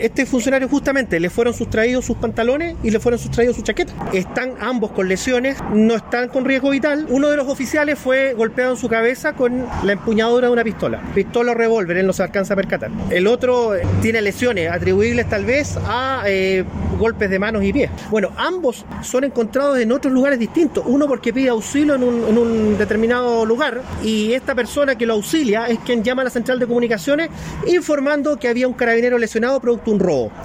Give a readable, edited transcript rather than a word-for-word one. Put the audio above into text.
Este funcionario justamente le fueron sustraídos sus pantalones y le fueron sustraídos su chaqueta. Están ambos con lesiones, no están con riesgo vital. Uno de los oficiales fue golpeado en su cabeza con la empuñadura de una pistola o revólver, él no se alcanza a percatar. El otro tiene lesiones atribuibles tal vez a golpes de manos y pies. Bueno, ambos son encontrados en otros lugares distintos. Uno porque pide auxilio en un determinado lugar, y esta persona que lo auxilia es quien llama a la central de comunicaciones informando que había un carabinero lesionado producto de un robo.